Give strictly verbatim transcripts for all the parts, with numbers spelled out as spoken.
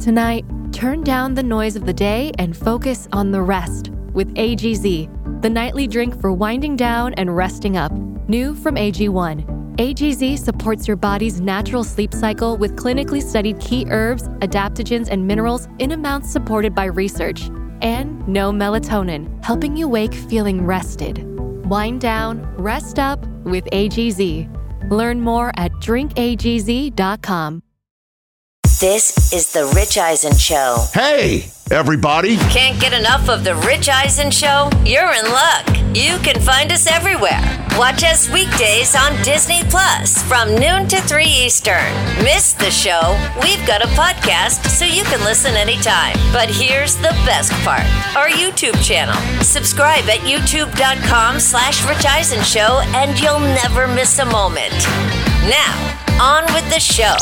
Tonight, turn down the noise of the day and focus on the rest with A G Z, the nightly drink for winding down and resting up. New from A G one. A G Z supports your body's natural sleep cycle with clinically studied key herbs, adaptogens, and minerals in amounts supported by research. And no melatonin, helping you wake feeling rested. Wind down, rest up with A G Z. Learn more at drink a g z dot com. This is The Rich Eisen Show. Hey, everybody. Can't get enough of The Rich Eisen Show? You're in luck. You can find us everywhere. Watch us weekdays on Disney Plus from noon to three Eastern. Miss the show? We've got a podcast so you can listen anytime. But here's the best part. Our YouTube channel. Subscribe at youtube.com slash Rich Eisen Show and you'll never miss a moment. Now, on with the show.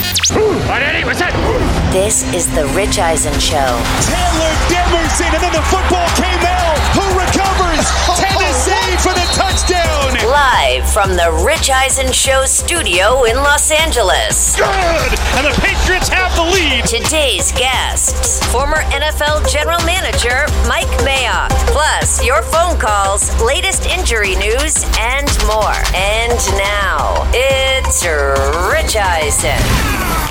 This is The Rich Eisen Show. Taylor Demerson, and then the football came out. Who recovers? Tennessee for the touchdown. Live from The Rich Eisen Show studio in Los Angeles. Good! And the Patriots have the lead. Today's guests, former N F L General Manager Mike Mayock. Plus, your phone calls, latest injury news, and more. And now, it's Rich Eisen.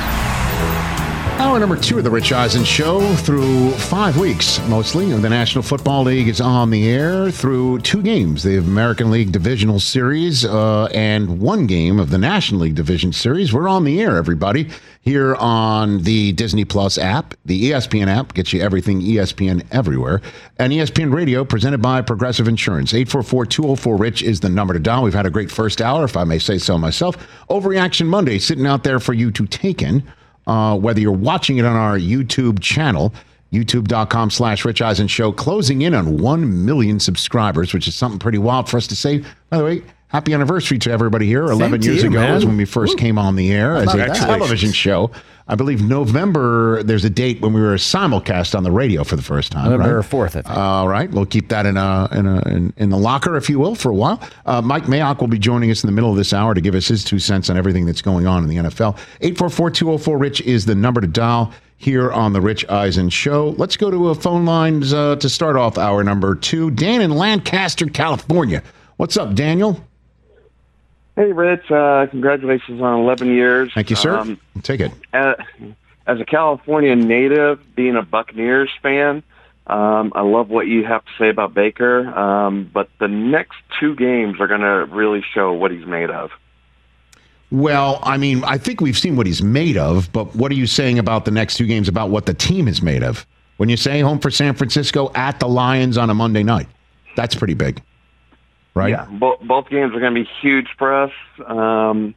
Hour number two of the Rich Eisen Show. Through five weeks, mostly, the National Football League is on the air through two games, the American League Divisional Series uh, and one game of the National League Division Series. We're on the air, everybody, here on the Disney Plus app. The E S P N app gets you everything E S P N everywhere. And E S P N Radio, presented by Progressive Insurance. eight four four, two oh four, RICH is the number to dial. We've had a great first hour, if I may say so myself. Overreaction Monday sitting out there for you to take in. Uh, whether you're watching it on our YouTube channel, youtube.com slash Rich Eisen Show, closing in on one million subscribers, which is something pretty wild for us to say. By the way, happy anniversary to everybody here. Same eleven years you, ago man. is when we first Ooh. came on the air as a television show. I believe November, there's a date when we were simulcast on the radio for the first time. November right? fourth, I think. All right. We'll keep that in a, in, a, in, in the locker, if you will, for a while. Uh, Mike Mayock will be joining us in the middle of this hour to give us his two cents on everything that's going on in the N F L. eight four four, two oh four, RICH is the number to dial here on the Rich Eisen Show. Let's go to a phone lines uh, to start off hour number two. Dan in Lancaster, California. What's up, Daniel? Hey, Rich. Uh, congratulations on eleven years. Thank you, sir. Um, Take it. Uh, as a California native, being a Buccaneers fan, um, I love what you have to say about Baker. Um, but the next two games are going to really show what he's made of. Well, I mean, I think we've seen what he's made of, but what are you saying about the next two games, about what the team is made of? When you say home for San Francisco at the Lions on a Monday night, that's pretty big. Right? Yeah, both both games are going to be huge for us. Um,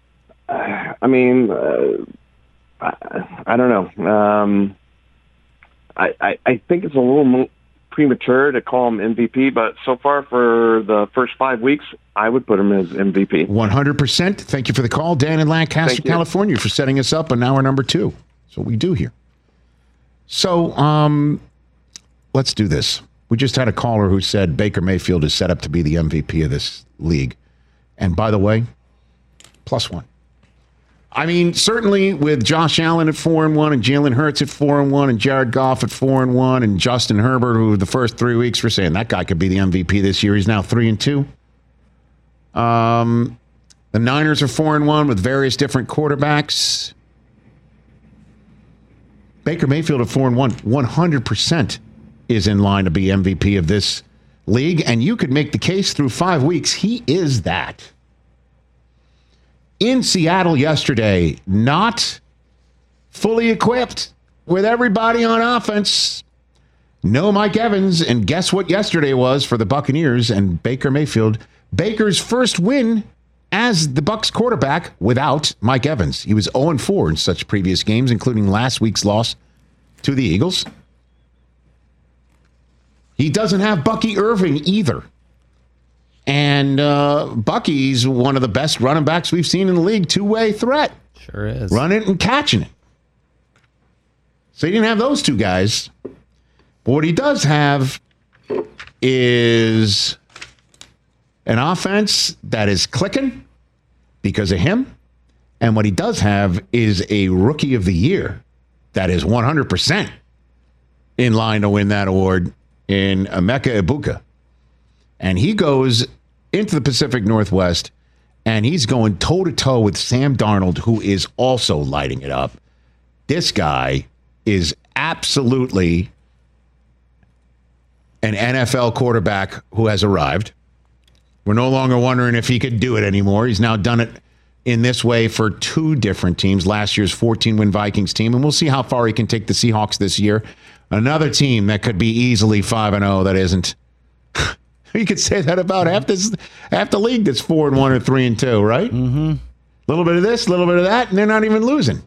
I mean, uh, I, I don't know. Um, I, I I think it's a little mo- premature to call him M V P, but so far for the first five weeks, I would put him as M V P. one hundred percent. Thank you for the call, Dan in Lancaster, California, for setting us up on hour number two. That's what we do here. So um, let's do this. We just had a caller who said Baker Mayfield is set up to be the M V P of this league. And by the way, plus one. I mean, certainly with Josh Allen at four and one and Jalen Hurts at four and one and Jared Goff at four and one and Justin Herbert, who the first three weeks were saying that guy could be the M V P this year. He's now three and two. Um, the Niners are four and one with various different quarterbacks. Baker Mayfield at four and one, one hundred percent. Is in line to be M V P of this league, and you could make the case through five weeks he is that. In Seattle yesterday, not fully equipped with everybody on offense. No Mike Evans, and guess what yesterday was for the Buccaneers and Baker Mayfield? Baker's first win as the Bucs quarterback without Mike Evans. He was oh and four in such previous games, including last week's loss to the Eagles. He doesn't have Bucky Irving either. And uh, Bucky's one of the best running backs we've seen in the league. Two-way threat. Sure is. Running it and catching it. So he didn't have those two guys. But what he does have is an offense that is clicking because of him. And what he does have is a rookie of the year that is one hundred percent in line to win that award in Emeka Egbuka. And he goes into the Pacific Northwest, and he's going toe-to-toe with Sam Darnold, who is also lighting it up. This guy is absolutely an N F L quarterback who has arrived. We're no longer wondering if he could do it anymore. He's now done it in this way for two different teams. Last year's fourteen-win Vikings team, and we'll see how far he can take the Seahawks this year. Another team that could be easily five and oh that isn't. You could say that about half this, half the league that's four and one or three and two, right? Mm-hmm. A little bit of this, a little bit of that, and they're not even losing.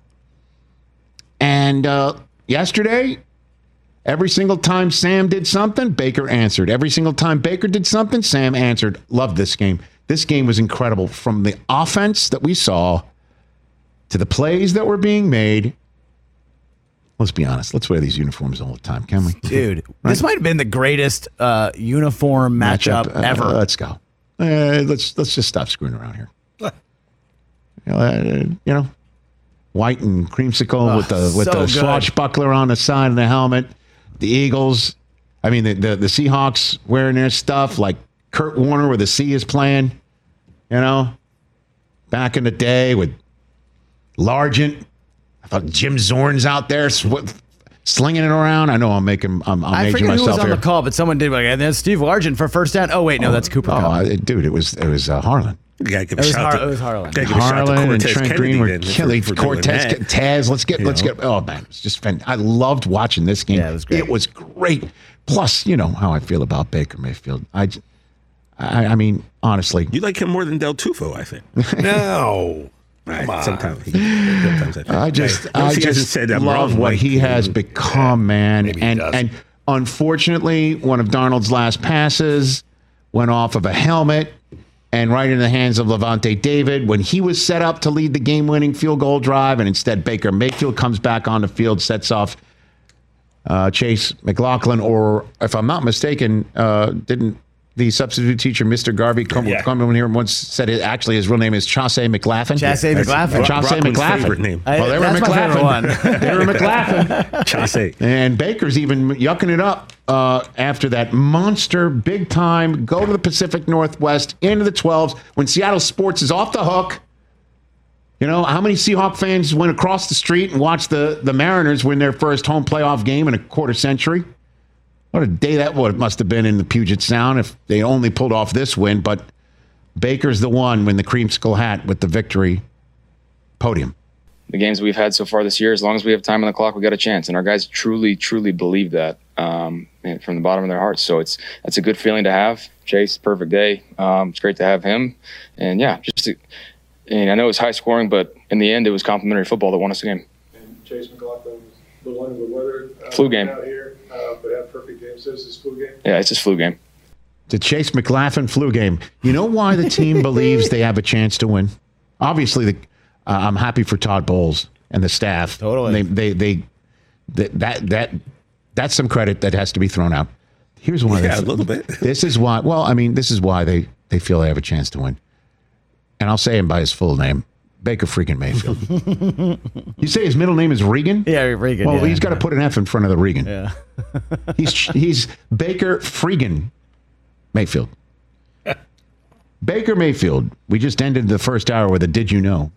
And uh, yesterday, every single time Sam did something, Baker answered. Every single time Baker did something, Sam answered. Loved this game. This game was incredible. From the offense that we saw to the plays that were being made. Let's be honest. Let's wear these uniforms all the time, can we? Dude, right? This might have been the greatest uh, uniform matchup, matchup uh, ever. Uh, let's go. Uh, let's let's just stop screwing around here. you, know, uh, you know, white and creamsicle oh, with the with so the swashbuckler on the side of the helmet. The Eagles, I mean the, the the Seahawks wearing their stuff like Kurt Warner where the C is playing. You know, back in the day with Largent. I thought Jim Zorn's out there sw- slinging it around. I know I'm making, I'm, I'm I forget myself who was on here. the call, but someone did like, and then Steve Largent for first down. Oh wait, no, oh, that's Cooper oh, Kupp. I, dude, it was it was uh, Harlan. You gotta give it, a was shout Har- to, it was Harlan. Harlan and Trent Kennedy Green were then, killing for, for Cortez, Taz. Let's get, you let's know? get. Oh man, it's just fun. I loved watching this game. Yeah, it was great. It was great. Plus, you know how I feel about Baker Mayfield. I, I, I mean, honestly, you like him more than Del Tufo, I think. No. Right, sometimes, he, sometimes I, think. I just, hey, I just said that love wrong, what like, he has become, man. Maybe And and unfortunately, one of Darnold's last passes went off of a helmet and right in the hands of Levante David when he was set up to lead the game-winning field goal drive, and instead Baker Mayfield comes back on the field, sets off uh, Chase McLaughlin, or if I'm not mistaken, uh, didn't the substitute teacher, Mister Garvey, come, yeah. come in here once said it. Actually, his real name is Chauncey McLaughlin. Chauncey McLaughlin. Chauncey McLaughlin. Favorite name. I, Well, they were that's my favorite McLaughlin. one. They were McLaughlin. Chauncey. And Baker's even yucking it up uh, after that monster, big time, go to the Pacific Northwest, into the twelves, when Seattle sports is off the hook. You know, how many Seahawk fans went across the street and watched the, the Mariners win their first home playoff game in a quarter century? What a day that would must have been in the Puget Sound if they only pulled off this win. But Baker's the one with the creamsicle hat with the victory podium. The games we've had so far this year, as long as we have time on the clock, we got a chance. And our guys truly, truly believe that um, from the bottom of their hearts. So it's that's a good feeling to have. Chase, perfect day. Um, it's great to have him. And yeah, just to, and I know it was high scoring, but in the end, it was complimentary football that won us the game. And Chase McLaughlin, the one in the weather uh, flu game out here, uh, but had perfect game. So it's his flu game. Yeah, it's his flu game. The Chase McLaughlin flu game. You know why the team believes they have a chance to win? Obviously, the, uh, I'm happy for Todd Bowles and the staff. Totally. They, they, they, they, that, that, that's some credit that has to be thrown out. Here's why. Yeah, a little bit. This is why. Well, I mean, this is why they, they feel they have a chance to win. And I'll say him by his full name, Baker freaking Mayfield. You say his middle name is Regan? Yeah, Regan. Well, yeah. he's got to put an F in front of the Regan. Yeah. he's he's Baker freaking Mayfield. Baker Mayfield. We just ended the first hour with a "Did you know?"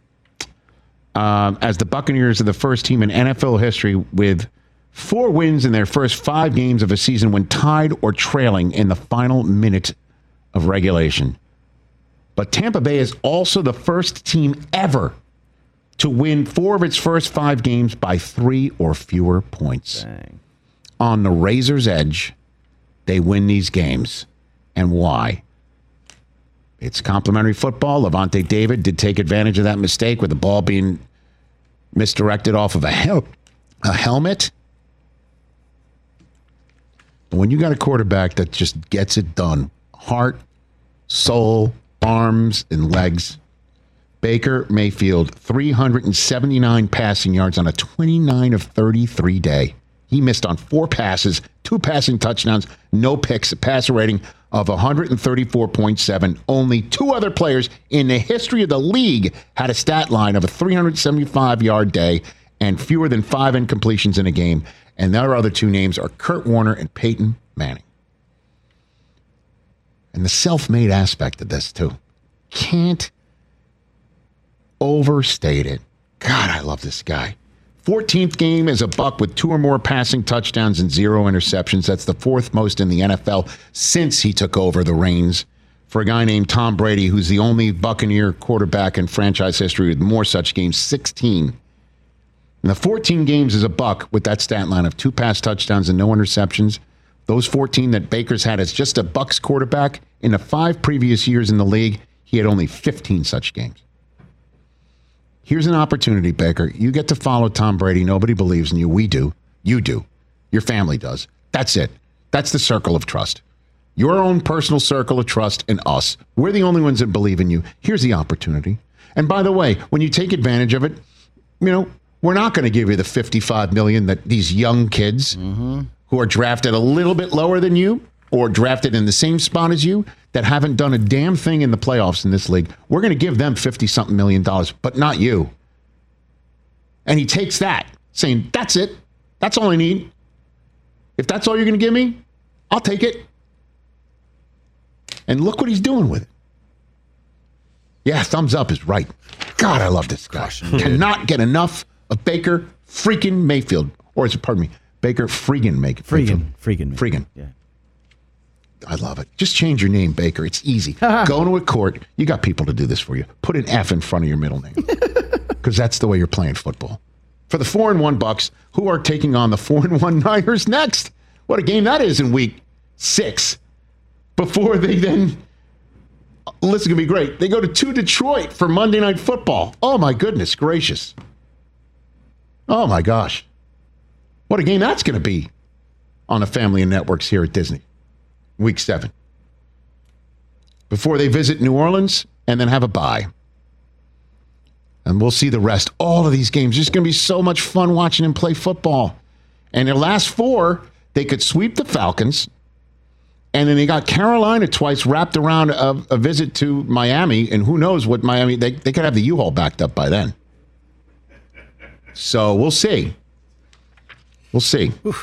Um, as the Buccaneers are the first team in N F L history with four wins in their first five games of a season when tied or trailing in the final minute of regulation. But Tampa Bay is also the first team ever to win four of its first five games by three or fewer points. Dang. On the razor's edge, they win these games. And why? It's complimentary football. Levante David did take advantage of that mistake with the ball being misdirected off of a, hel- a helmet. When you got a quarterback that just gets it done, heart, soul, arms, and legs, Baker Mayfield, three hundred seventy-nine passing yards on a twenty-nine of thirty-three day. He missed on four passes, two passing touchdowns, no picks, a passer rating of one thirty-four point seven. Only two other players in the history of the league had a stat line of a three hundred seventy-five yard day and fewer than five incompletions in a game. And their other two names are Kurt Warner and Peyton Manning. And the self-made aspect of this, too. Can't overstate it. God, I love this guy. fourteenth game as a Buck with two or more passing touchdowns and zero interceptions. That's the fourth most in the N F L since he took over the reins for a guy named Tom Brady, who's the only Buccaneer quarterback in franchise history with more such games, sixteen. In the fourteen games as a Buck with that stat line of two pass touchdowns and no interceptions, those fourteen that Baker's had as just a Bucks quarterback, in the five previous years in the league, he had only fifteen such games. Here's an opportunity, Baker. You get to follow Tom Brady. Nobody believes in you. We do. You do. Your family does. That's it. That's the circle of trust. Your own personal circle of trust and us. We're the only ones that believe in you. Here's the opportunity. And by the way, when you take advantage of it, you know, we're not going to give you the fifty-five million dollars that these young kids mm-hmm. who are drafted a little bit lower than you or drafted in the same spot as you that haven't done a damn thing in the playoffs in this league. We're going to give them fifty-something million dollars, but not you. And he takes that, saying, that's it. That's all I need. If that's all you're going to give me, I'll take it. And look what he's doing with it. Yeah, thumbs up is right. God, I love this guy. Cannot get enough of Baker freaking Mayfield. Or is it, pardon me, Baker Freakin Mayfield. Freakin. Freakin. Freakin. Yeah. I love it. Just change your name, Baker. It's easy. Go to a court. You got people to do this for you. Put an F in front of your middle name. Because that's the way you're playing football. For the four and one Bucks, who are taking on the four and one Niners next. What a game that is in week six. Before they then, this is going to be great. They go to to Detroit for Monday Night Football. Oh, my goodness gracious. Oh, my gosh. What a game that's going to be on the family and networks here at Disney. Week seven. Before they visit New Orleans and then have a bye. And we'll see the rest. All of these games. It's going to be so much fun watching them play football. And their last four, they could sweep the Falcons. And then they got Carolina twice wrapped around a, a visit to Miami. And who knows what Miami, they, they could have the U-Haul backed up by then. So we'll see. We'll see. Oof.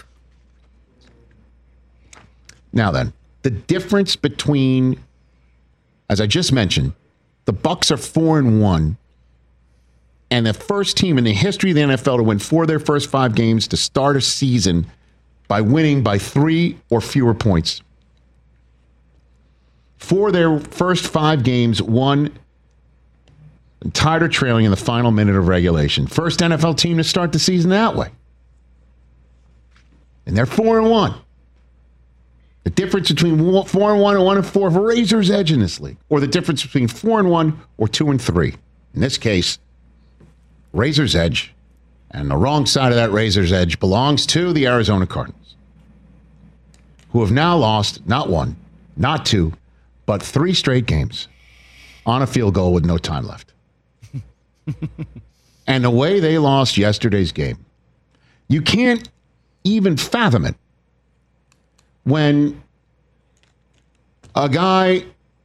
Now then, the difference between, as I just mentioned, the Bucks are four and one, and the first team in the history of the N F L to win four of their first five games to start a season by winning by three or fewer points. For their first five games, won tied or trailing in the final minute of regulation. First N F L team to start the season that way. And they're four and one. The difference between four and one and one and four for razor's edge in this league, or the difference between four and one or two and three. In this case, razor's edge, and the wrong side of that razor's edge belongs to the Arizona Cardinals, who have now lost not one, not two, but three straight games on a field goal with no time left. And the way they lost yesterday's game, you can't even fathom it. When a guy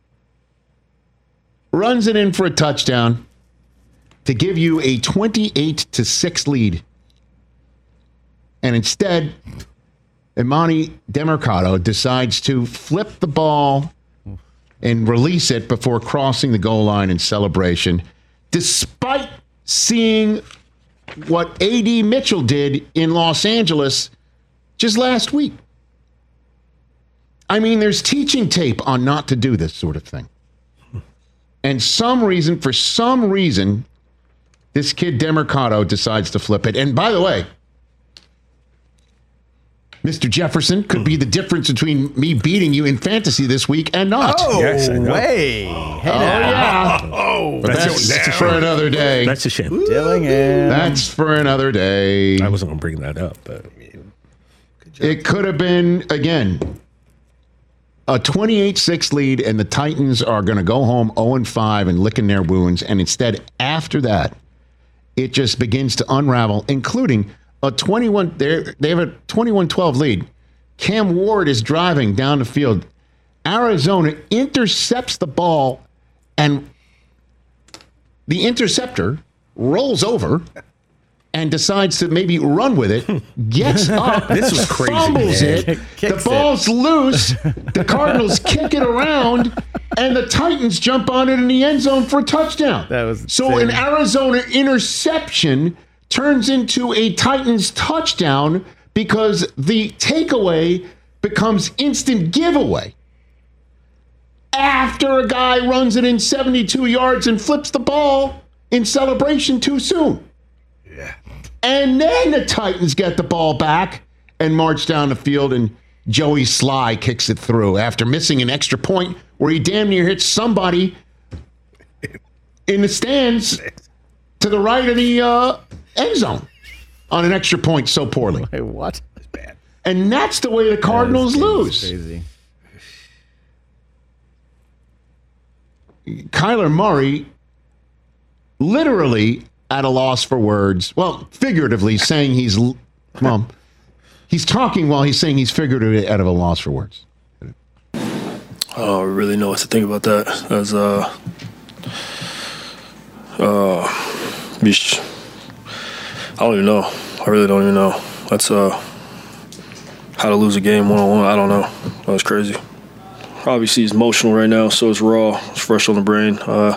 runs it in for a touchdown to give you a twenty-eight to six lead, and instead, Imani Demercado decides to flip the ball and release it before crossing the goal line in celebration, despite seeing what A D Mitchell did in Los Angeles just last week. I mean, there's teaching tape on not to do this sort of thing. And some reason, for some reason, this kid Demercado decides to flip it. And by the way, Mister Jefferson could be the difference between me beating you in fantasy this week and not. Oh, yes, I know. way. Oh, yeah. Oh, But that's, that's for another day. That's a shame. Dillingham. That's for another day. I wasn't going to bring that up, but It could have been, again, a twenty-eight six lead, and the Titans are going to go home oh and five and licking their wounds. And instead, after that, it just begins to unravel, including a twenty-one. They have a twenty-one twelve lead. Cam Ward is driving down the field. Arizona intercepts the ball, and the interceptor rolls over and decides to maybe run with it, gets up, This was crazy, fumbles man. it, the ball's loose, the Cardinals kick it around, and the Titans jump on it in the end zone for a touchdown. That was so insane. an Arizona interception turns into a Titans touchdown because the takeaway becomes instant giveaway after a guy runs it in seventy-two yards and flips the ball in celebration too soon. Yeah. And then the Titans get the ball back and march down the field, and Joey Sly kicks it through after missing an extra point where he damn near hits somebody in the stands to the right of the uh, end zone on an extra point so poorly. Wait, what? That's bad. And that's the way the Cardinals lose. Crazy. Kyler Murray literally at a loss for words. Well, figuratively saying he's, well, he's talking while he's saying he's figuratively at a loss for words. I don't really know what to think about that. As uh, uh, yeesh. I don't even know. I really don't even know. That's uh, how to lose a game one on one. I don't know. That was crazy. Obviously, it's emotional right now, so it's raw. It's fresh on the brain. Uh,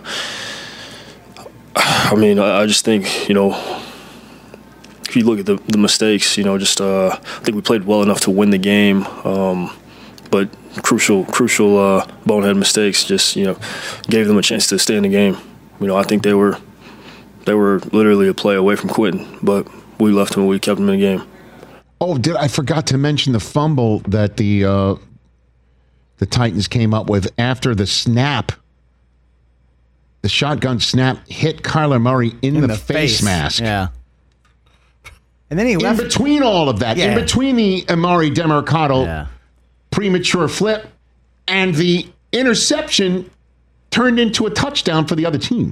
I mean, I, I just think, you know, if you look at the, the mistakes, you know, just uh, I think we played well enough to win the game. Um, but crucial, crucial uh, bonehead mistakes just, you know, gave them a chance to stay in the game. You know, I think they were they were literally a play away from quitting, but we left them and we kept them in the game. Oh, did I forgot to mention the fumble that the uh, the Titans came up with after the snap. The shotgun snap hit Kyler Murray in, In the, the face, face. mask. Yeah. And then he In left. between all of that, Yeah. in between the Amari Demercado Yeah. premature flip and the interception turned into a touchdown for the other team.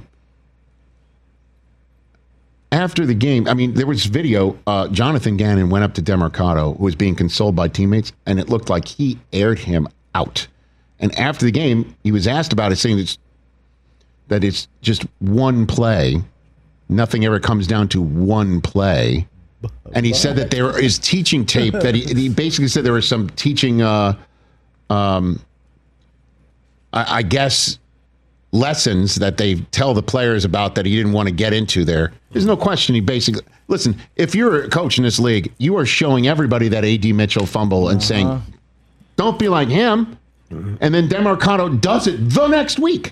After the game, I mean, there was video. Uh, Jonathan Gannon went up to Demercado, who was being consoled by teammates, and it looked like he aired him out. And after the game, he was asked about it, saying it's, that it's just one play. Nothing ever comes down to one play. And he said that there is teaching tape that he, he basically said there was some teaching, uh, um, I, I guess, lessons that they tell the players about that he didn't want to get into there. There's no question he basically, listen, if you're a coach in this league, you are showing everybody that A D Mitchell fumble and uh-huh. saying, don't be like him. Mm-hmm. And then Demercado does it the next week.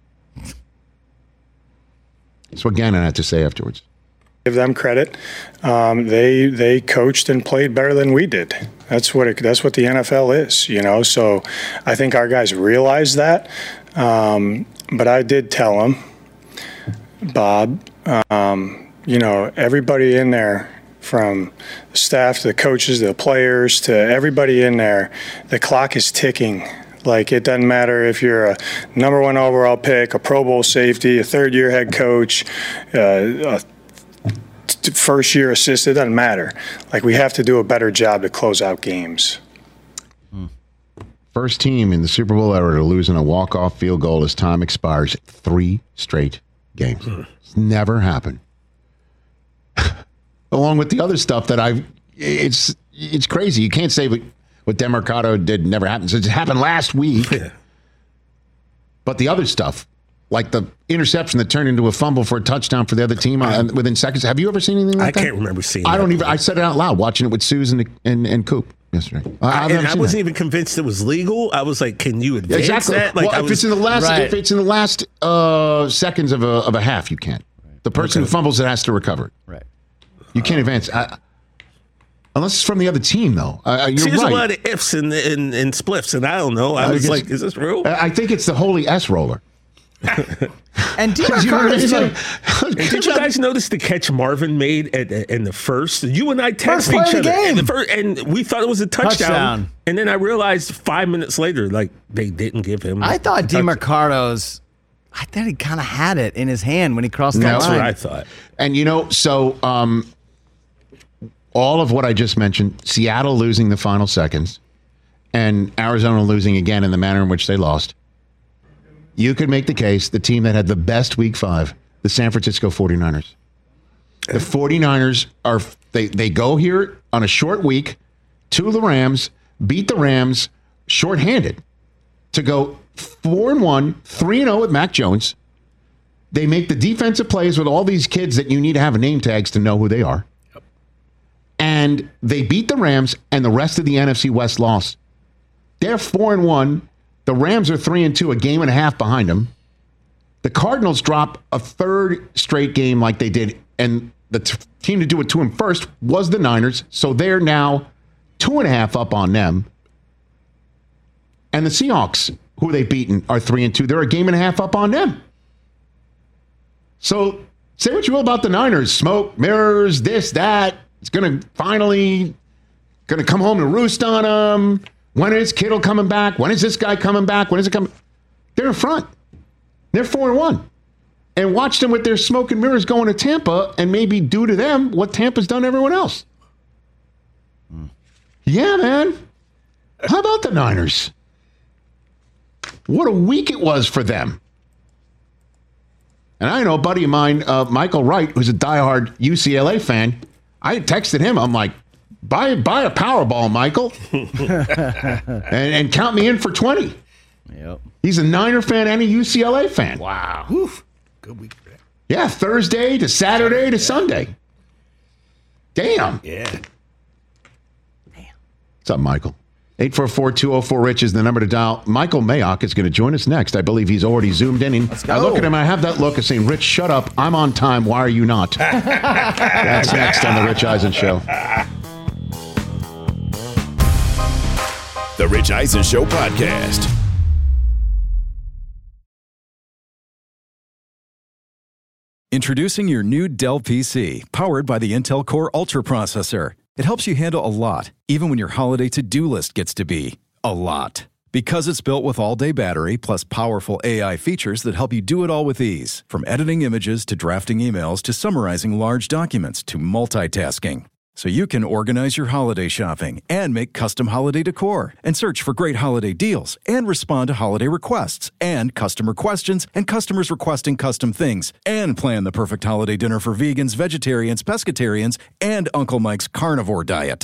That's what Gannon had to say afterwards. Give them credit. Um, they they coached and played better than we did. That's what it, that's what the N F L is, you know. So I think our guys realize that. Um, but I did tell them, Bob, um, you know, everybody in there, from the staff to the coaches to the players to everybody in there, the clock is ticking. Like, it doesn't matter if you're a number one overall pick, a Pro Bowl safety, a third-year head coach, uh, a first-year assistant, it doesn't matter. Like, we have to do a better job to close out games. First team in the Super Bowl era to lose in a walk-off field goal as time expires. Three straight games. It's never happened. Along with the other stuff that I've, it's it's crazy. You can't say what, what Demercado did never happened. So it happened last week. Yeah. But the other stuff, like the interception that turned into a fumble for a touchdown for the other team uh, within seconds. Have you ever seen anything like I that? I can't remember seeing I that. don't even, I said it out loud watching it with Susan and, and Coop yesterday. I, I've and never I seen wasn't that. even convinced it was legal. I was like, can you advance Exactly. that? Like, well, I if was, it's in the last, Right. if it's in the last uh, seconds of a of a half, you can't. The person Okay. who fumbles it has to recover it. Right. You can't advance. I, unless it's from the other team, though. Uh, you're See, there's right. a lot of ifs and, and, and spliffs, and I don't know. I I was guess- like, is this real? I I think it's the holy S roller. And You know what I mean? Demercado's It's like- Did you guys notice the catch Marvin made at, in the first? You and I First texted play each of the other, game. and, the first, and we thought it was a touchdown, Touchdown. And then I realized five minutes later, like they didn't give him. I thought a touchdown. Demercado's. I thought he kind of had it in his hand when he crossed No. that That's line. what I thought. And you know, so um, all of what I just mentioned, Seattle losing the final seconds, and Arizona losing again in the manner in which they lost, you could make the case the team that had the best week five, the San Francisco forty-niners. The 49ers are they they go here on a short week to the Rams, beat the Rams shorthanded to go four and one, three and oh with Mac Jones. They make the defensive plays with all these kids that you need to have name tags to know who they are. Yep. And they beat the Rams, and the rest of the N F C West lost. They're four and one. The Rams are three and two, a game and a half behind them. The Cardinals drop a third straight game like they did, and the t- team to do it to them first was the Niners, so they're now two and a half up on them. And the Seahawks, who they've beaten, are three and two. They're a game and a half up on them. So say what you will about the Niners. Smoke, mirrors, this, that. It's going to finally going to come home to roost on them. When is Kittle coming back? When is this guy coming back? When is it coming? They're in front. They're four and one. And watch them with their smoke and mirrors going to Tampa and maybe do to them what Tampa's done to everyone else. Mm. Yeah, man. How about the Niners? What a week it was for them. And I know a buddy of mine, uh, Michael Wright, who's a diehard U C L A fan. I texted him. I'm like, buy, buy a Powerball, Michael, and, and count me in for twenty. Yep. He's a Niner fan and a U C L A fan. Wow. Oof. Good week for that. Yeah, Thursday to Saturday to Sunday. Damn. Yeah. Damn. What's up, Michael? eight four four, two oh four, Rich is the number to dial. Michael Mayock is going to join us next. I believe he's already zoomed in. And Let's go. I look at him, I have that look of saying, Rich, shut up. I'm on time. Why are you not? That's next on The Rich Eisen Show. The Rich Eisen Show podcast. Introducing your new Dell P C, powered by the Intel Core Ultra processor. It helps you handle a lot, even when your holiday to-do list gets to be a lot. Because it's built with all-day battery plus powerful A I features that help you do it all with ease. From editing images to drafting emails to summarizing large documents to multitasking. So you can organize your holiday shopping and make custom holiday decor and search for great holiday deals and respond to holiday requests and customer questions and customers requesting custom things and plan the perfect holiday dinner for vegans, vegetarians, pescatarians, and Uncle Mike's carnivore diet.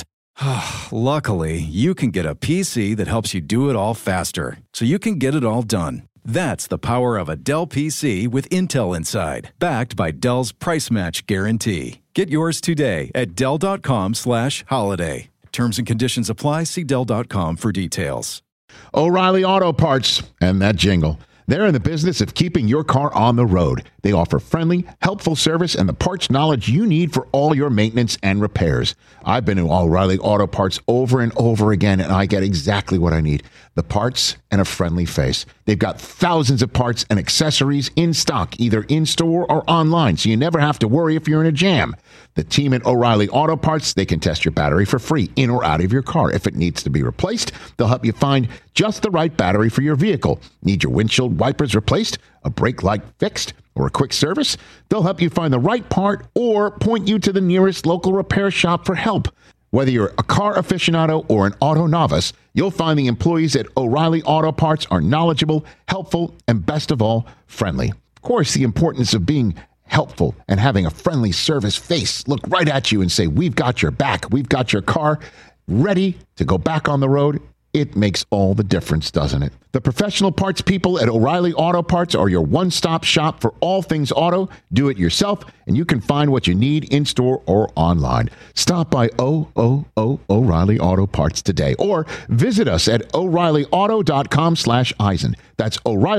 Luckily, you can get a P C that helps you do it all faster, so you can get it all done. That's the power of a Dell P C with Intel inside, backed by Dell's Price Match Guarantee. Get yours today at Dell.com slash holiday. Terms and conditions apply. See Dell dot com for details. O'Reilly Auto Parts and that jingle. They're in the business of keeping your car on the road. They offer friendly, helpful service and the parts knowledge you need for all your maintenance and repairs. I've been to O'Reilly Auto Parts over and over again, and I get exactly what I need. The parts and a friendly face. They've got thousands of parts and accessories in stock, either in-store or online, so you never have to worry if you're in a jam. The team at O'Reilly Auto Parts, they can test your battery for free in or out of your car. If it needs to be replaced, they'll help you find just the right battery for your vehicle. Need your windshield wipers replaced, a brake light fixed, or a quick service? They'll help you find the right part or point you to the nearest local repair shop for help. Whether you're a car aficionado or an auto novice, you'll find the employees at O'Reilly Auto Parts are knowledgeable, helpful, and best of all, friendly. Of course, the importance of being helpful and having a friendly service face look right at you and say, we've got your back, we've got your car ready to go back on the road. It makes all the difference, doesn't it? The professional parts people at O'Reilly Auto Parts are your one-stop shop for all things auto. Do it yourself, and you can find what you need in-store or online. Stop by O O O O'Reilly Auto Parts today, or visit us at O'Reillyauto.com slash Eisen. That's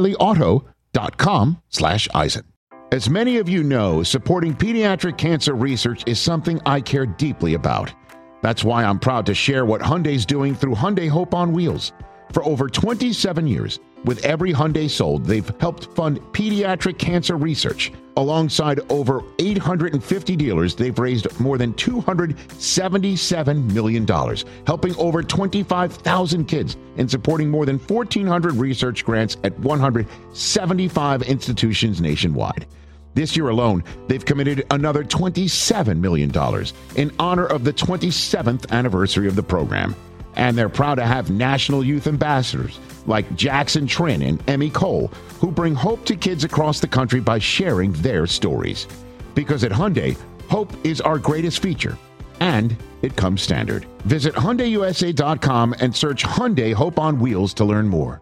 O'Reillyauto.com slash Eisen. As many of you know, supporting pediatric cancer research is something I care deeply about. That's why I'm proud to share what Hyundai's doing through Hyundai Hope on Wheels. For over twenty-seven years, with every Hyundai sold, they've helped fund pediatric cancer research. Alongside over eight hundred fifty dealers, they've raised more than two hundred seventy-seven million dollars, helping over twenty-five thousand kids and supporting more than fourteen hundred research grants at one hundred seventy-five institutions nationwide. This year alone, they've committed another twenty-seven million dollars in honor of the twenty-seventh anniversary of the program. And they're proud to have national youth ambassadors like Jackson Trin and Emmy Cole, who bring hope to kids across the country by sharing their stories. Because at Hyundai, Hope is our greatest feature, and it comes standard. Visit Hyundai U S A dot com and search Hyundai Hope on Wheels to learn more.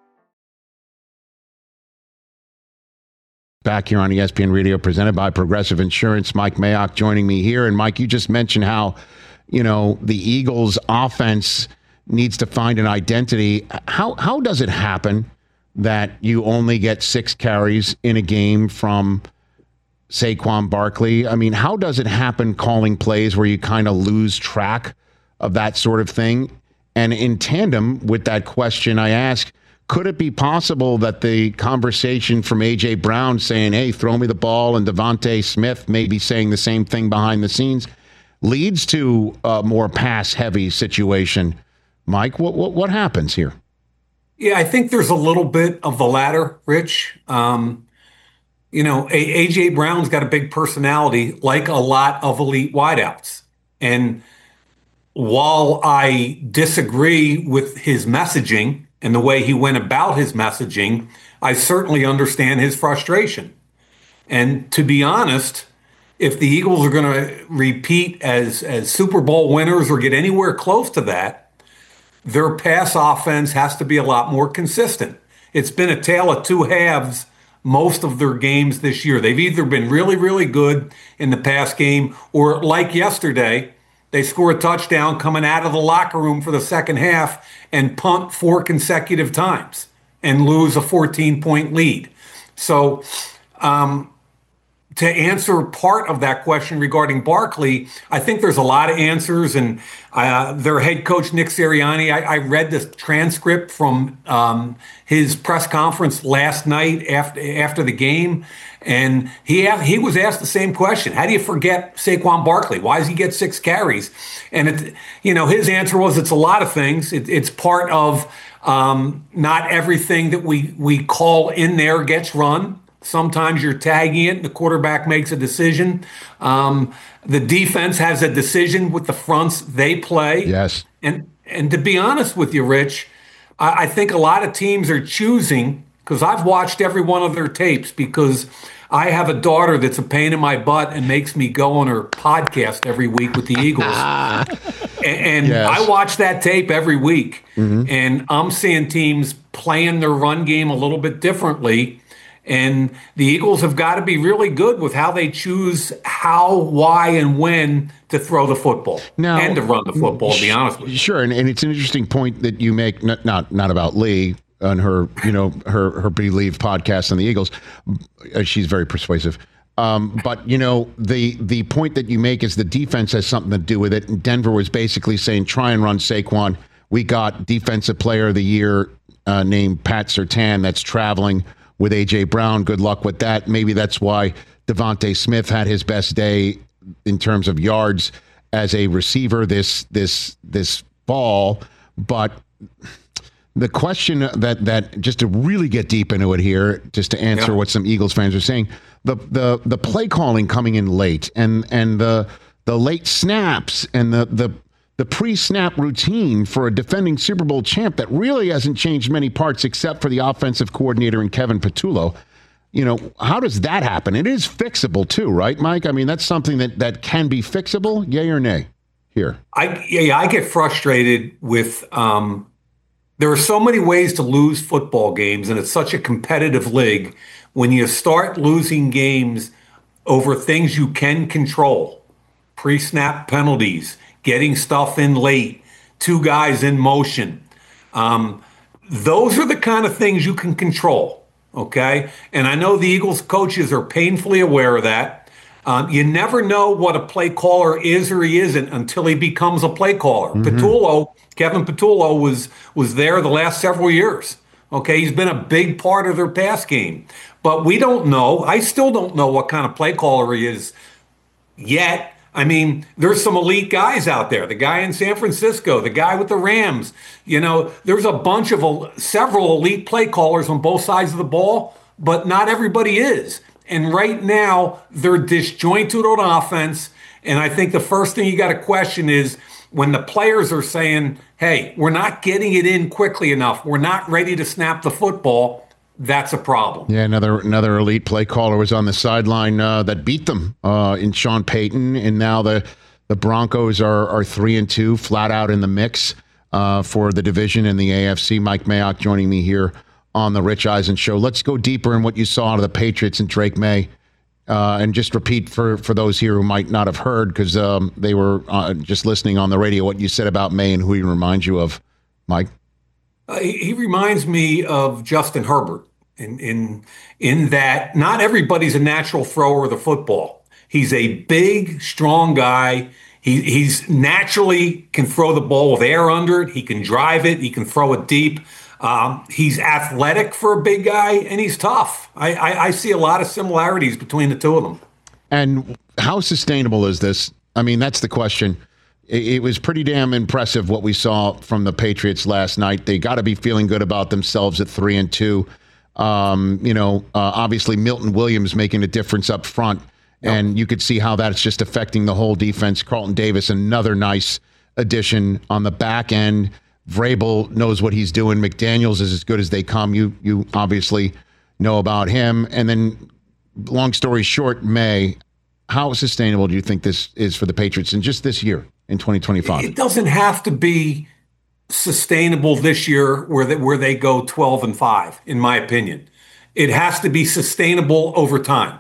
Back here on E S P N Radio, presented by Progressive Insurance. Mike Mayock joining me here. And Mike, you just mentioned how, you know, the Eagles offense needs to find an identity. How how does it happen that you only get six carries in a game from Saquon Barkley? I mean, how does it happen calling plays where you kind of lose track of that sort of thing? And in tandem with that question, I ask, could it be possible that the conversation from A J. Brown saying, hey, throw me the ball, and Devontae Smith maybe saying the same thing behind the scenes leads to a more pass-heavy situation? Mike, what, what, what happens here? Yeah, I think there's a little bit of the latter, Rich. Um, You know, A J. Brown's got a big personality, like a lot of elite wideouts. And while I disagree with his messaging and the way he went about his messaging, I certainly understand his frustration. And to be honest, if the Eagles are going to repeat as, as Super Bowl winners or get anywhere close to that, their pass offense has to be a lot more consistent. It's been a tale of two halves most of their games this year. They've either been really, really good in the pass game, or like yesterday, they score a touchdown coming out of the locker room for the second half and punt four consecutive times and lose a fourteen-point lead. So um, to answer part of that question regarding Barkley, I think there's a lot of answers. And uh, their head coach, Nick Sirianni, I, I read the transcript from um, his press conference last night after after the game, and he he was asked the same question: how do you forget Saquon Barkley? Why does he get six carries? And it, you know, his answer was, it's a lot of things. It, it's part of um, not everything that we we call in there gets run. Sometimes you're tagging it, and the quarterback makes a decision. Um, the defense has a decision with the fronts they play. Yes. And and to be honest with you, Rich, I, I think a lot of teams are choosing, because I've watched every one of their tapes, because I have a daughter that's a pain in my butt and makes me go on her podcast every week with the Eagles. and and Yes. I watch that tape every week, Mhm. and I'm seeing teams playing their run game a little bit differently. And the Eagles have got to be really good with how they choose how, why, and when to throw the football Now, and to run the football, to be honest with you. Sure, and, and it's an interesting point that you make, not not, not about Lee on her, you know, her her Believe podcast on the Eagles. Uh, She's very persuasive. Um, but, you know, the the point that you make is the defense has something to do with it. And Denver was basically saying, try and run Saquon. We got Defensive Player of the Year uh, named Pat Surtain that's traveling with A J. Brown. Good luck with that. Maybe that's why Devontae Smith had his best day in terms of yards as a receiver this this this fall. But the question that that just to really get deep into it here, just to answer Yeah. what some Eagles fans are saying, the the the play calling coming in late and and the the late snaps and the the the pre-snap routine for a defending Super Bowl champ that really hasn't changed many parts except for the offensive coordinator and Kevin Patullo. You know, how does that happen? It is fixable too, right, Mike? I mean, that's something that, that can be fixable, yay or nay, here. I yeah, I get frustrated with um, there are so many ways to lose football games, and it's such a competitive league. When you start losing games over things you can control, pre-snap penalties, getting stuff in late, two guys in motion, um, those are the kind of things you can control, okay? And I know the Eagles coaches are painfully aware of that. Um, you never know what a play caller is or he isn't until he becomes a play caller. Mm-hmm. Patullo, Kevin Patullo was was there the last several years. Okay, he's been a big part of their pass game. But we don't know. I still don't know what kind of play caller he is yet. I mean, there's some elite guys out there. The guy in San Francisco, the guy with the Rams. You know, there's a bunch of el- several elite play callers on both sides of the ball, but not everybody is. And right now, they're disjointed on offense. And I think the first thing you got to question is when the players are saying, hey, we're not getting it in quickly enough, we're not ready to snap the football, that's a problem. Yeah, another another elite play caller was on the sideline uh, that beat them uh, in Sean Payton, and now the the Broncos are are three and two, flat out in the mix uh, for the division in the A F C. Mike Mayock joining me here on the Rich Eisen Show. Let's go deeper in what you saw out of the Patriots and Drake May, uh, and just repeat for for those here who might not have heard because um, they were uh, just listening on the radio what you said about May and who he reminds you of, Mike. Uh, he, he reminds me of Justin Herbert. In, in in that not everybody's a natural thrower of the football. He's a big, strong guy. He he's naturally can throw the ball with air under it. He can drive it. He can throw it deep. Um, he's athletic for a big guy, and he's tough. I, I, I see a lot of similarities between the two of them. And how sustainable is this? I mean, that's the question. It, it was pretty damn impressive what we saw from the Patriots last night. They got to be feeling good about themselves at three and two. Um, you know, uh, obviously Milton Williams making a difference up front, yep. and you could see how that's just affecting the whole defense. Carlton Davis, another nice addition on the back end. Vrabel knows what he's doing. McDaniels is as good as they come. You you obviously know about him. And then, long story short, May, how sustainable do you think this is for the Patriots in just this year in twenty twenty-five? It doesn't have to be sustainable this year where they, where they go twelve and five, in my opinion. It has to be sustainable over time.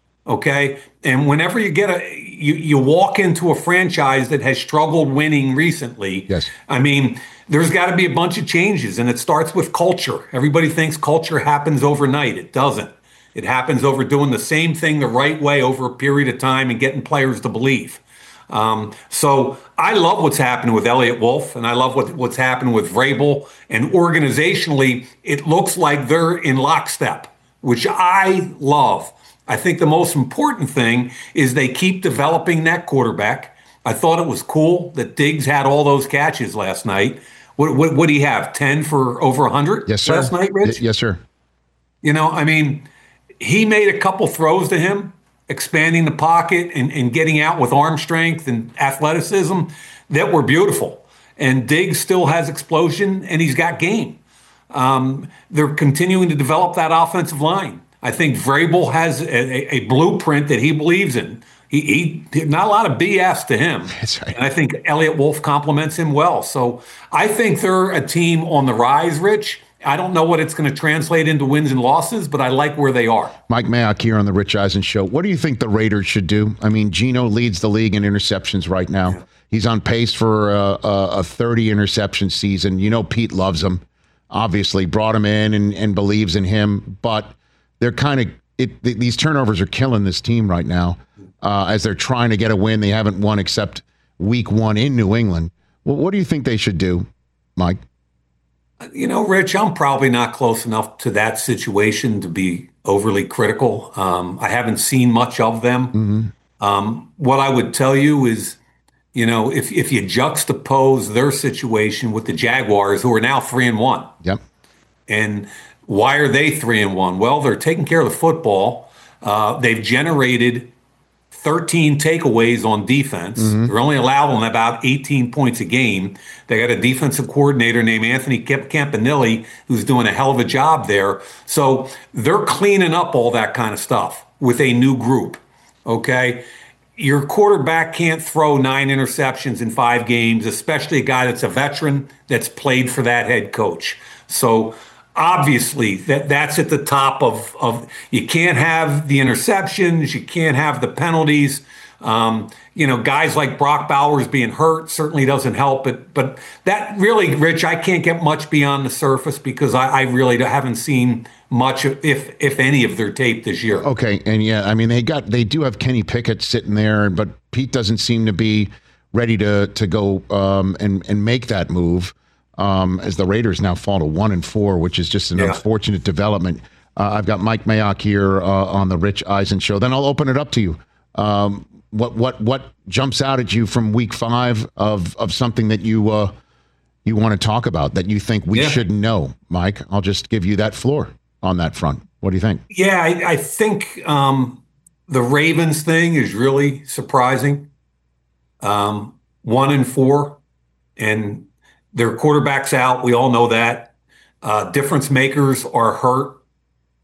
Okay. And whenever you get a, you, you walk into a franchise that has struggled winning recently. Yes. I mean, there's got to be a bunch of changes, and it starts with culture. Everybody thinks culture happens overnight. It doesn't. It happens over doing the same thing the right way over a period of time and getting players to believe. Um, so I love what's happening with Elliott Wolf, and I love what, what's happening with Vrabel. And organizationally, it looks like they're in lockstep, which I love. I think the most important thing is they keep developing that quarterback. I thought it was cool that Diggs had all those catches last night. What what what do you have? ten for over one hundred yes, sir. last night, Rich? Y- yes, sir. You know, I mean, he made a couple throws to him, expanding the pocket and, and getting out with arm strength and athleticism that were beautiful. And Diggs still has explosion, and he's got game. Um, they're continuing to develop that offensive line. I think Vrabel has a, a blueprint that he believes in. He, he not a lot of B S to him. That's right. And I think Elliott Wolf compliments him well. So I think they're a team on the rise, Rich. I don't know what it's going to translate into wins and losses, but I like where they are. Mike Mayock here on the Rich Eisen Show. What do you think the Raiders should do? I mean, Geno leads the league in interceptions right now. Yeah. He's on pace for a, a thirty interception season. You know, Pete loves him, obviously, brought him in and, and believes in him. But they're kind of it. Th- these turnovers are killing this team right now uh, as they're trying to get a win. They haven't won except week one in New England. Well, what do you think they should do, Mike? You know, Rich, I'm probably not close enough to that situation to be overly critical. Um, I haven't seen much of them. Mm-hmm. Um, what I would tell you is, you know, if if you juxtapose their situation with the Jaguars, who are now three and one. Yep. And why are they three and one? Well, they're taking care of the football. Uh, they've generated thirteen takeaways on defense. Mm-hmm. They're only allowing about eighteen points a game. They got a defensive coordinator named Anthony Campanelli who's doing a hell of a job there. So they're cleaning up all that kind of stuff with a new group, okay? Your quarterback can't throw nine interceptions in five games, especially a guy that's a veteran that's played for that head coach. So obviously, that that's at the top of, of you can't have the interceptions, you can't have the penalties. Um, you know, guys like Brock Bowers being hurt certainly doesn't help it. But that really, Rich, I can't get much beyond the surface because I, I really haven't seen much, if if any, of their tape this year. Okay, and yeah, I mean they got they do have Kenny Pickett sitting there, but Pete doesn't seem to be ready to to go um, and and make that move. Um, as the Raiders now fall to one and four, which is just an yeah. unfortunate development. Uh, I've got Mike Mayock here uh, on the Rich Eisen Show. Then I'll open it up to you. Um, what what what jumps out at you from Week Five of of something that you uh, you want to talk about that you think we yeah. should know, Mike? I'll just give you that floor on that front. What do you think? Yeah, I, I think um, the Ravens thing is really surprising. Um, one and four, and their quarterback's out. We all know that. Uh, difference makers are hurt.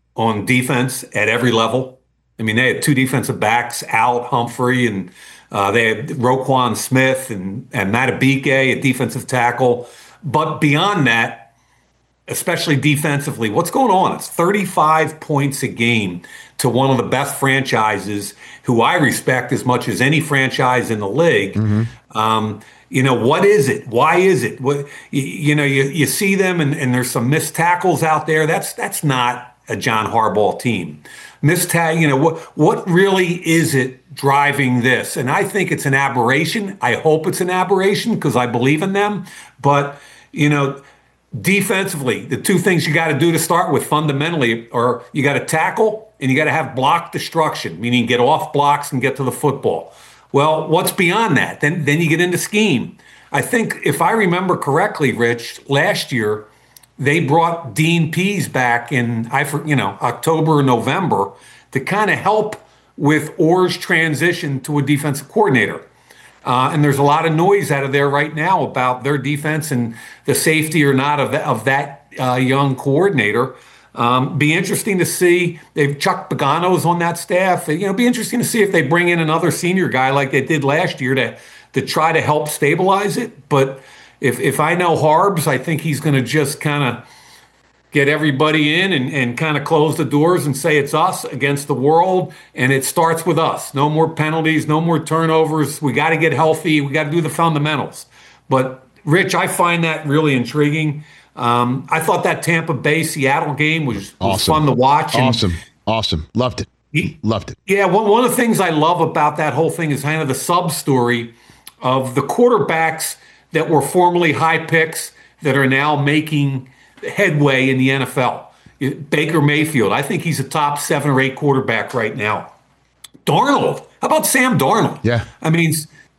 on defense at every level. I mean, they had two defensive backs out, Humphrey, and uh, they had Roquan Smith and, and Matabike at defensive tackle. But beyond that, especially defensively, what's going on? It's thirty-five points a game to one of the best franchises who I respect as much as any franchise in the league. Mm-hmm. Um, you know, what is it? Why is it? What, you, you know, you, you see them and, and there's some missed tackles out there. That's that's not a John Harbaugh team. Missed tag, you know, what what really is it driving this? And I think it's an aberration. I hope it's an aberration because I believe in them. But, you know, defensively, the two things you got to do to start with fundamentally are you got to tackle and you got to have block destruction, meaning get off blocks and get to the football. Well, what's beyond that? Then then you get into scheme. I think if I remember correctly, Rich, last year they brought Dean Pease back in I you know October or November to kind of help with Orr's transition to a defensive coordinator. Uh, and there's a lot of noise out of there right now about their defense and the safety or not of, the, of that uh, young coordinator. Um, be interesting to see. They've Chuck Pagano's on that staff. You know, be interesting to see if they bring in another senior guy like they did last year to to try to help stabilize it. But if if I know Harbs, I think he's going to just kind of get everybody in and, and kind of close the doors and say it's us against the world, and it starts with us. No more penalties, no more turnovers. We got to get healthy. We got to do the fundamentals. But, Rich, I find that really intriguing. Um, I thought that Tampa Bay Seattle game was, was awesome. fun to watch. And awesome. Awesome. Loved it. He, Loved it. Yeah, one, one of the things I love about that whole thing is kind of the sub-story of the quarterbacks that were formerly high picks that are now making headway in the N F L. Baker Mayfield, I think he's a top seven or eight quarterback right now. Darnold, how about Sam Darnold? Yeah. I mean,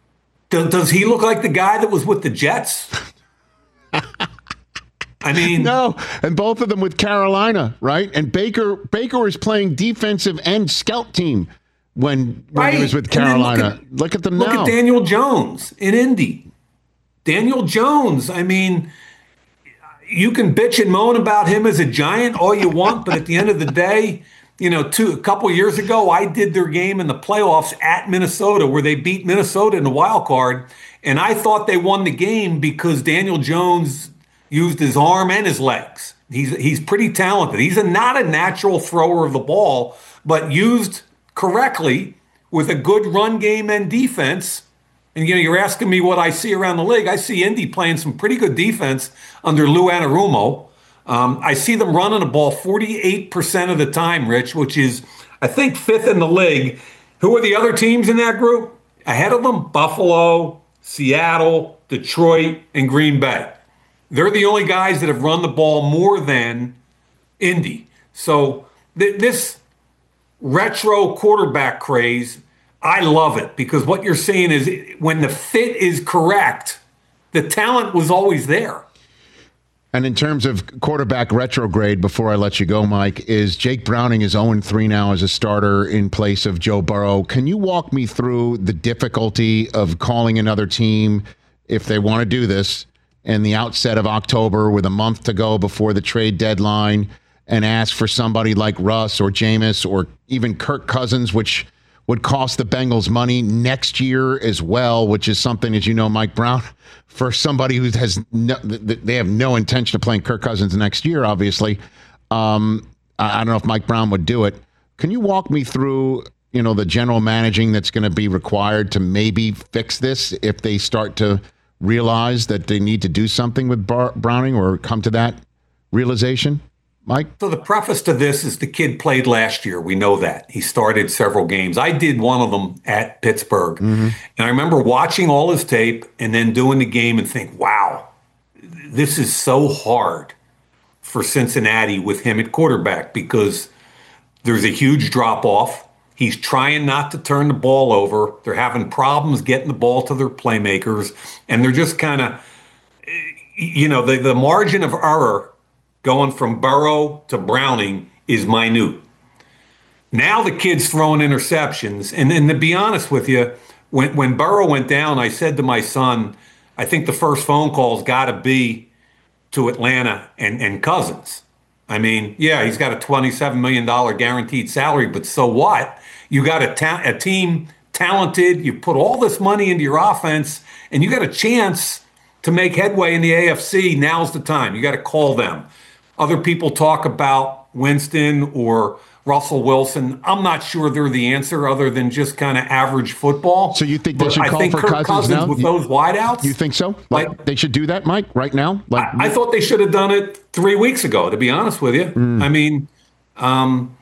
does, does he look like the guy that was with the Jets? I mean, no, and both of them with Carolina, right? And Baker Baker was playing defensive and scout team when, when right. he was with Carolina. Look at, look at them look now. Look at Daniel Jones in Indy. Daniel Jones, I mean, you can bitch and moan about him as a Giant all you want, but at the end of the day, you know, two, a couple years ago, I did their game in the playoffs at Minnesota where they beat Minnesota in the wild card, and I thought they won the game because Daniel Jones used his arm and his legs. He's he's pretty talented. He's a, not a natural thrower of the ball, but used correctly with a good run game and defense. And, you know, you're asking me what I see around the league. I see Indy playing some pretty good defense under Lou Anarumo. Um, I see them running the ball forty-eight percent of the time, Rich, which is, I think, fifth in the league. Who are the other teams in that group? Ahead of them, Buffalo, Seattle, Detroit, and Green Bay. They're the only guys that have run the ball more than Indy. So th- this retro quarterback craze, I love it because what you're saying is when the fit is correct, the talent was always there. And in terms of quarterback retrograde, before I let you go, Mike, is Jake Browning is oh and three now as a starter in place of Joe Burrow. Can you walk me through the difficulty of calling another team if they want to do this in the outset of October with a month to go before the trade deadline and ask for somebody like Russ or Jameis or even Kirk Cousins, which would cost the Bengals money next year as well, which is something, as you know, Mike Brown, for somebody who has no, they have no intention of playing Kirk Cousins next year, obviously. Um, I don't know if Mike Brown would do it. Can you walk me through, you know, the general managing that's going to be required to maybe fix this if they start to realize that they need to do something with Bar- Browning or come to that realization? Mike? So the preface to this is the kid played last year. We know that. He started several games. I did one of them at Pittsburgh. Mm-hmm. And I remember watching all his tape and then doing the game and think, wow, this is so hard for Cincinnati with him at quarterback because there's a huge drop-off. He's trying not to turn the ball over. They're having problems getting the ball to their playmakers. And they're just kind of, you know, the, the margin of error going from Burrow to Browning is minute. Now the kid's throwing interceptions. And then to be honest with you, when, when Burrow went down, I said to my son, I think the first phone call's got to be to Atlanta and, and Cousins. I mean, yeah, he's got a twenty-seven million dollars guaranteed salary, but so what? You got a, ta- a team talented, you put all this money into your offense, and you got a chance to make headway in the A F C. Now's the time. You got to call them. Other people talk about Winston or Russell Wilson. I'm not sure they're the answer other than just kind of average football. So you think they but should I call think for Kirk Cousins, Cousins now? with You, those wideouts? You think so? Like, like they should do that, Mike, right now? Like I, I thought they should have done it three weeks ago, to be honest with you. Mm. I mean, um,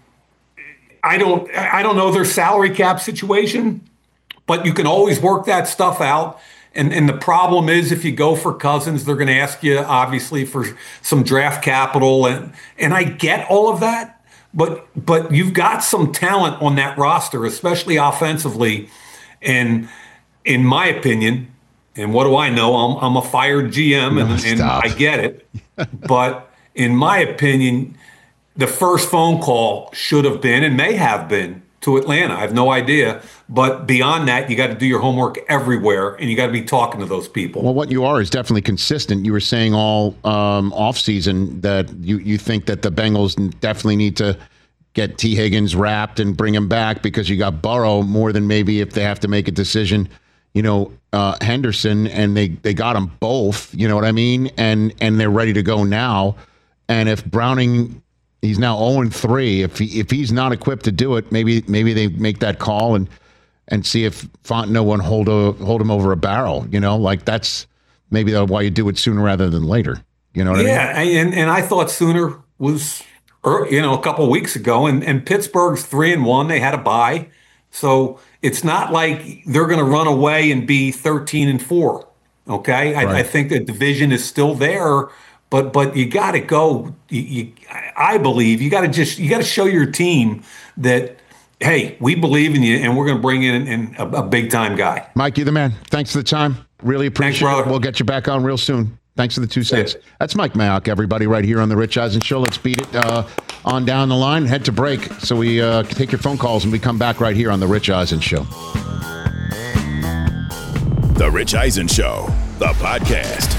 I don't I don't know their salary cap situation, but you can always work that stuff out. And and the problem is, if you go for Cousins, they're going to ask you, obviously, for some draft capital. And and I get all of that, but but you've got some talent on that roster, especially offensively. And in my opinion, and what do I know? I'm, I'm a fired G M, and, and I get it. But in my opinion, the first phone call should have been, and may have been, to Atlanta. I have no idea. But beyond that, you got to do your homework everywhere, and you got to be talking to those people. Well, what you are is definitely consistent. You were saying all um, offseason that you, you think that the Bengals definitely need to get T. Higgins wrapped and bring him back because you got Burrow more than maybe if they have to make a decision, you know, uh, Henderson, and they, they got them both, you know what I mean? And, and they're ready to go now. And if Browning... He's now oh and three. If he, if he's not equipped to do it, maybe maybe they make that call and and see if Fontenot won't hold a, hold him over a barrel. You know, like that's maybe that's why you do it sooner rather than later. You know what yeah, I mean? Yeah, and, and I thought sooner was, you know, a couple of weeks ago. And, and Pittsburgh's three and one. They had a bye, so it's not like they're going to run away and be thirteen and four. Okay, I, right. I think the division is still there. But but you got to go. You, you, I believe you got to just you got to show your team that, hey, we believe in you, and we're going to bring in, in a, a big time guy. Mike, you're the man. Thanks for the time. Really appreciate Thanks, it. We'll get you back on real soon. Thanks for the two cents. That's Mike Mayock, everybody, right here on the Rich Eisen Show. Let's beat it uh, on down the line. Head to break so we uh, take your phone calls, and we come back right here on the Rich Eisen Show. The Rich Eisen Show, the podcast.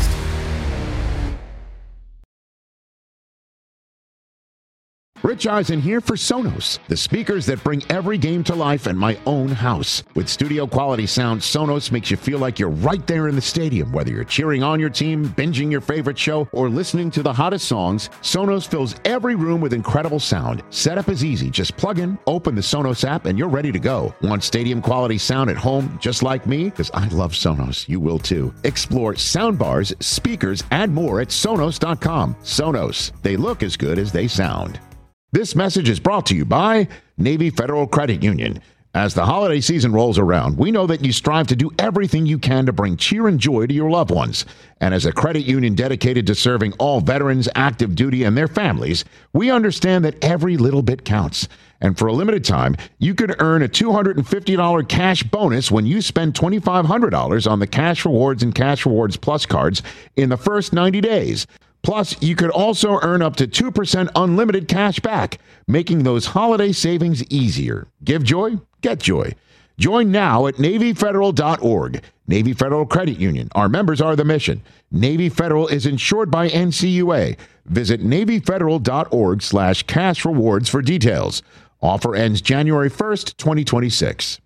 Rich Eisen here for Sonos, the speakers that bring every game to life in my own house. With studio quality sound, Sonos makes you feel like you're right there in the stadium. Whether you're cheering on your team, binging your favorite show, or listening to the hottest songs, Sonos fills every room with incredible sound. Setup is easy. Just plug in, open the Sonos app, and you're ready to go. Want stadium quality sound at home just like me? Because I love Sonos. You will too. Explore soundbars, speakers, and more at Sonos dot com. Sonos. They look as good as they sound. This message is brought to you by Navy Federal Credit Union. As the holiday season rolls around, we know that you strive to do everything you can to bring cheer and joy to your loved ones. And as a credit union dedicated to serving all veterans, active duty, and their families, we understand that every little bit counts. And for a limited time, you could earn a two hundred fifty dollars cash bonus when you spend twenty-five hundred dollars on the Cash Rewards and Cash Rewards Plus cards in the first ninety days. Plus, you could also earn up to two percent unlimited cash back, making those holiday savings easier. Give joy, get joy. Join now at Navy Federal dot org. Navy Federal Credit Union. Our members are the mission. Navy Federal is insured by N C U A. Visit Navy Federal dot org slash cash rewards for details. Offer ends January first, twenty twenty-six.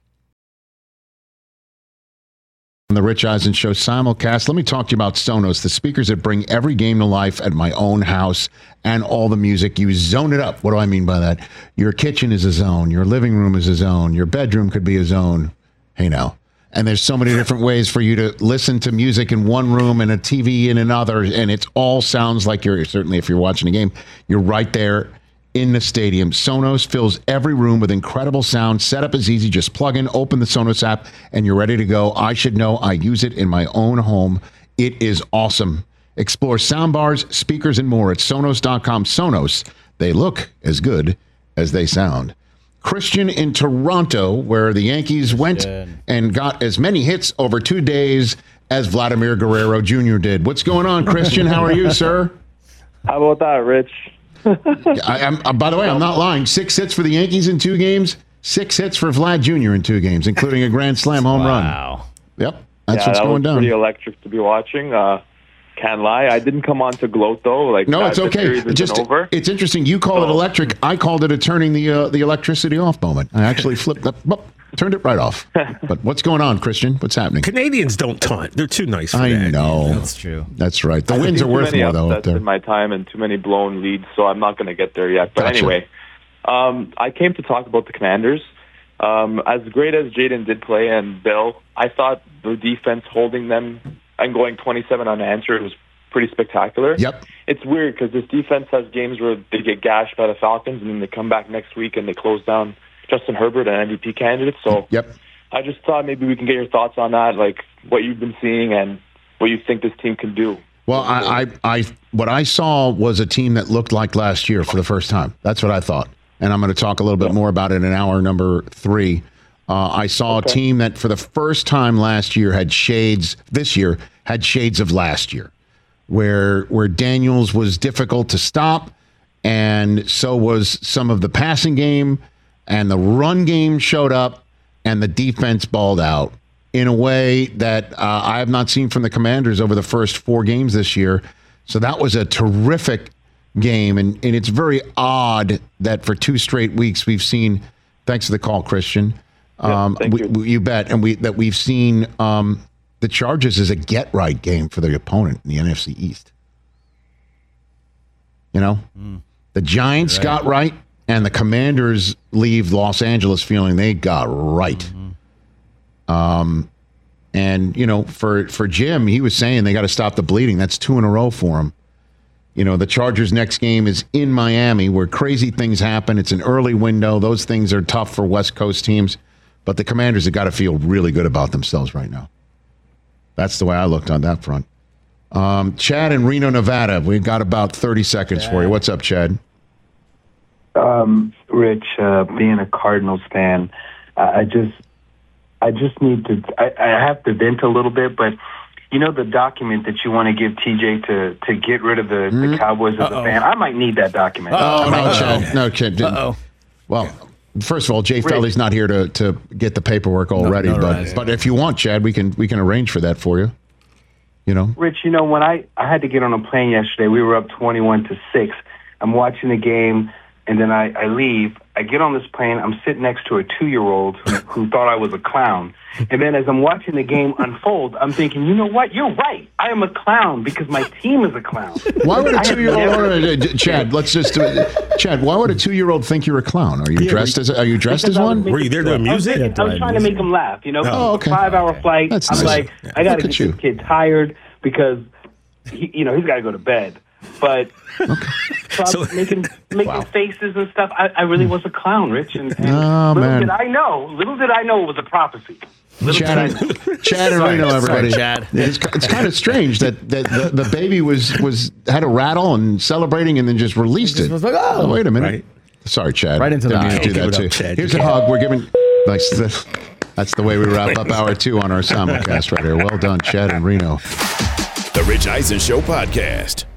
On the Rich Eisen Show simulcast, let me talk to you about Sonos, the speakers that bring every game to life at my own house and all the music. You zone it up. What do I mean by that? Your kitchen is a zone. Your living room is a zone. Your bedroom could be a zone. Hey, now. And there's so many different ways for you to listen to music in one room and a T V in another. And it all sounds like you're, certainly if you're watching a game, you're right there in the stadium. Sonos fills every room with incredible sound. Setup is easy. Just plug in, open the Sonos app, and you're ready to go. I should know. I use it in my own home. It is awesome. Explore soundbars, speakers, and more at Sonos dot com. Sonos, they look as good as they sound. Christian in Toronto, where the Yankees went and got as many hits over two days as Vladimir Guerrero Junior did. What's going on, Christian? How are you, sir? How about that, Rich? I, I'm, uh, by the way, I'm not lying. Six hits for the Yankees in two games. Six hits for Vlad Junior in two games, including a grand slam home wow. run. Yep, that's yeah, what's that going was down. Pretty electric to be watching. Uh, Can't lie. I didn't come on to gloat though. Like no, that, it's okay. Just over. It's interesting. You call so. it electric. I called it a turning the uh, the electricity off moment. I actually flipped up, turned it right off. But what's going on, Christian? What's happening? Canadians don't taunt. They're too nice for I that. know. That's true. That's right. The I've wins seen are worth too many more though up there. in my time and too many blown leads, so I'm not going to get there yet. But Gotcha. anyway, um, I came to talk about the Commanders. Um, as great as Jaden did play and Bill, I thought the defense holding them and going twenty-seven unanswered was pretty spectacular. Yep. It's weird because this defense has games where they get gashed by the Falcons and then they come back next week and they close down Justin Herbert, an M V P candidate. So yep. I just thought maybe we can get your thoughts on that, like what you've been seeing and what you think this team can do. Well, I, I, I, what I saw was a team that looked like last year for the first time. That's what I thought. And I'm going to talk a little bit more about it in hour number three. Uh, I saw okay. a team that for the first time last year had shades, this year, had shades of last year. Where where Daniels was difficult to stop, and so was some of the passing game, and the run game showed up, and the defense balled out in a way that uh, I have not seen from the Commanders over the first four games this year. So that was a terrific game, and, and it's very odd that for two straight weeks we've seen, thanks for the call, Christian, um, yeah, we, you. we, you bet, and we that we've seen um, the Chargers is a get-right game for the opponent in the N F C East. You know? Mm. The Giants right. got right, and the Commanders leave Los Angeles feeling they got right. Mm-hmm. Um, and, you know, for, for Jim, he was saying they got to stop the bleeding. That's two in a row for him. You know, the Chargers' next game is in Miami, where crazy things happen. It's an early window. Those things are tough for West Coast teams. But the Commanders have got to feel really good about themselves right now. That's the way I looked on that front. Um, Chad in Reno, Nevada. We've got about thirty seconds for you. What's up, Chad? Um, Rich, uh, being a Cardinals fan, I, I just, I just need to. I, I have to vent a little bit, but you know the document that you want to give T J to to get rid of the, mm-hmm. the Cowboys as Uh-oh. a fan. I might need that document. Oh no, Chad. No, Chad. Oh. Well. First of all, Jay Felly's not here to, to get the paperwork already, no, no, but right. but if you want, Chad, we can we can arrange for that for you. You know, Rich. You know, when I, I had to get on a plane yesterday, we were up twenty-one to six. I'm watching the game, and then I, I leave. I get on this plane. I'm sitting next to a two-year-old who, who thought I was a clown. And then as I'm watching the game unfold, I'm thinking, you know what? You're right. I am a clown because my team is a clown. Why would a two-year-old, Chad? Let's just, uh, Chad. Why would a two-year-old think you're a clown? Are you yeah, dressed as? Are you dressed as one? Were you there doing music? I was, I was trying to make him laugh. You know, oh, okay. Five-hour okay. flight. That's I'm nice. like, yeah. I got to get you. this kid tired because, he, you know, he's got to go to bed. But okay. so so, making making wow. faces and stuff. I, I really was a clown, Rich. And, and oh, little man. did I know, little did I know it was a prophecy. Little Chad, Chad and Reno, everybody. Sorry, Chad. It's, it's kind of strange that, that the, the baby was, was had a rattle and celebrating and then just released it. Was like, oh, oh, wait a minute. Right. Sorry, Chad. Right into the Didn't do that too. Up, Chad. Here's a hug. We're giving. That's the, that's the way we wrap up hour two on our simulcast right here. Well done, Chad and Reno. The Rich Eisen Show podcast.